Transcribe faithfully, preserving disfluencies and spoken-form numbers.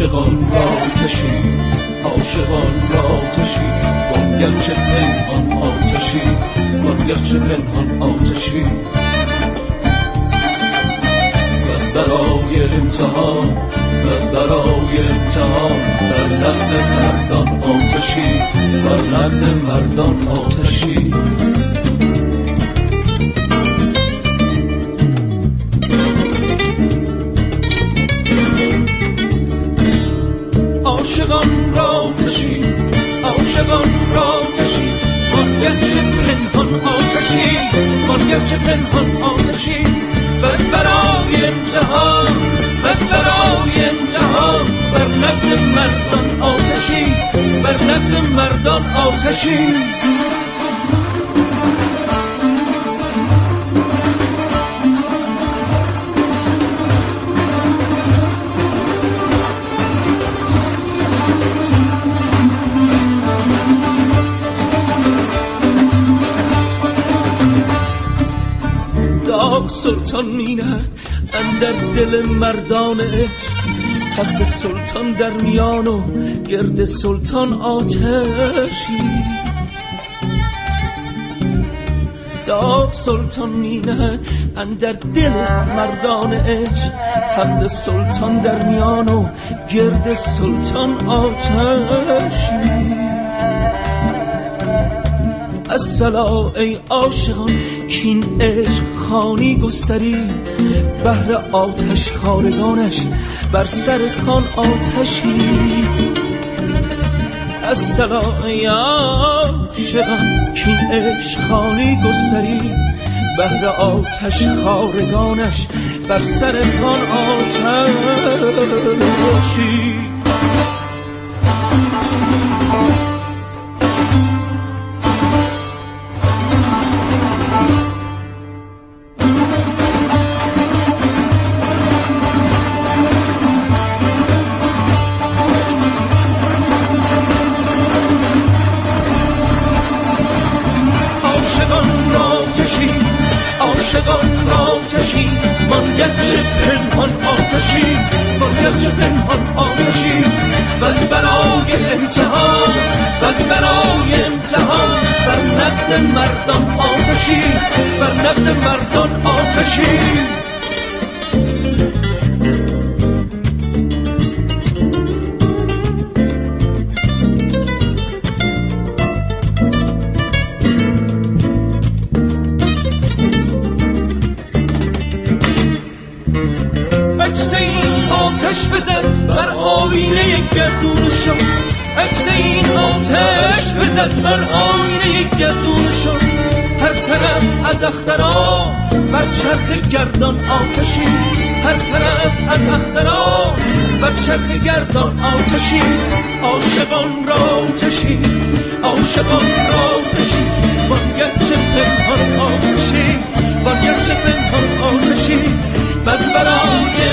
عاشقان را آتشی، عاشقان را آتشی، وانگرچه پنهان آتشی، وانگرچه پنهان آتشی. بس برای امتحان، بس برای امتحان، در نقد مردان آتشی، در نقد مردان آتشی. عاشقان را آتشی، عاشقان را آتشی، وانگرچه پنهان آتشی، وانگرچه پنهان آتشی. بس برای امتحان، بس برای امتحان، بر نقد مردان آتشی، بر نقد مردان آتشی. داغ سلطان مینه اندر دل مردان عشق، تخت سلطان در میان و گرد سلطان آتشی. داغ سلطان مینه اندر دل مردان عشق، تخت سلطان در میان و گرد سلطان آتشی. الصلا ای عاشقان کین عشق خانی گستری، بهر آتش خارگانش بر سر خان آتشی. الصلا ای عاشقان کین عشق خانی گستری، بهر آتش خارگانش بر سر خان آتشی. عاشقان را آتشی، وانگرچه پنهان آتشی، وانگرچه پنهان آتشی. بس برای امتحان، بس برای امتحان، بر نقد مردان آتشی، بر نقد مردان آتشی. آتش بزن بر آینه گردونشو، عکس این آتش بزن بر آینه گردونشو. هر طرف از اخترا بر چرخ گردان آتشی، هر طرف از اخترا بر چرخ گردان آتشی. عاشقان را آتشی، عاشقان را آتشی، وانگرچه پنهان آتشی، وانگرچه پنهان آتشی. بس برای